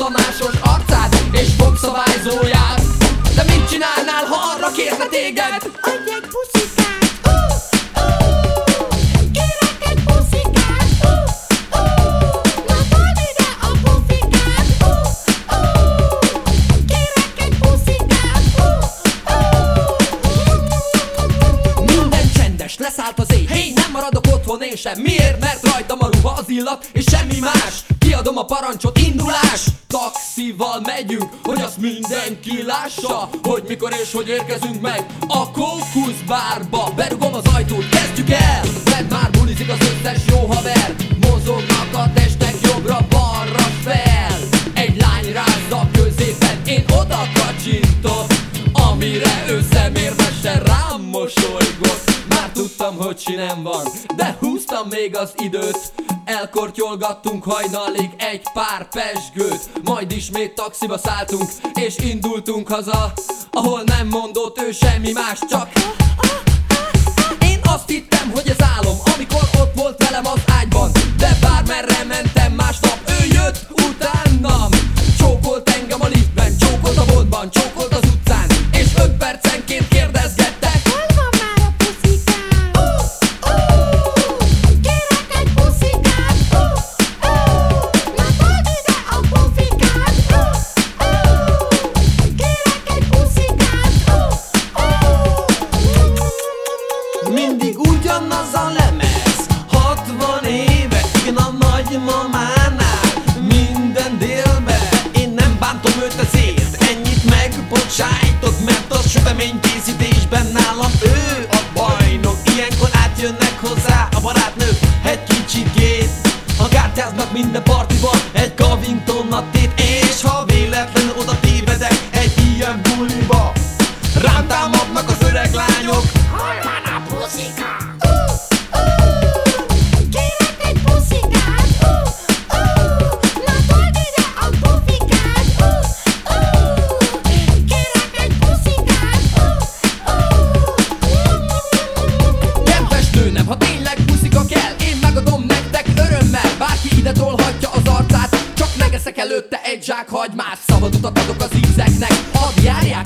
szanásos arcát és fogszabályzóját. De mit csinálnál, ha arra kérne téged? Adj egy puszikát, kérek egy puszikát, na told ide a pufikát, kérek egy puszikát. Minden csendes, leszállt az éj. Hey, nem maradok otthon én sem. Miért? Mert rajtam a ruha, az illat és semmi más. Kiadom a parancsot, indulás. Taxival megyünk, hogy azt mindenki lássa, hogy mikor és hogy érkezünk meg a Kókuszbárba. Berugom az ajtót, kezdjük el, mert már bulizik az összes jó haver. Mozognak a testek jobbra-balra fel. Egy lány rázza középen, én oda kacsintok, amire ő szemérmesen rám mosolygott. Már tudtam, hogy sinem van, de húztam még az időt. Elkortyolgattunk hajnalig egy pár pezsgőt. Majd ismét taxiba szálltunk, és indultunk haza, ahol nem mondott ő semmi más, csak én azt hittem, hogy ez álom, amikor ott volt velem az ágyban. De bármerre mentem másnap, ő jött utánam. Csókolt engem a liftben, csókolt a boltban, csókolt az utcán, és 5 percenként kérdezgette: Hol van már a puszikám? Kérek egy puszikát, na told ide a pufikát, kérek egy puszikát. Mindig ugyanaz a lemez, 60 éve, igen a nagymamánál, minden délbe. Én nem bántom őt ezért, ennyit megbocsájtok, mert a süteménykészítésben nálam ő a bajnok. Ilyenkor átjönnek hozzá a barátnők egy kicsikét, ha kártyáznak minden partiban egy Covington tét. És ha véletlenül oda tévedek egy ilyen buliba, rám támadnak az öreg lányok. Hol van a puszika? Kérek egy puszikát, na told ide a pufikát, kérek egy puszikát. Kedves nőnem, ha tényleg puszika kell, én megadom nektek örömmel. Bárki ide tolhatja az arcát, csak megeszek előtte egy zsák hagymát. Szabad utat adok az ízeknek, hadd járják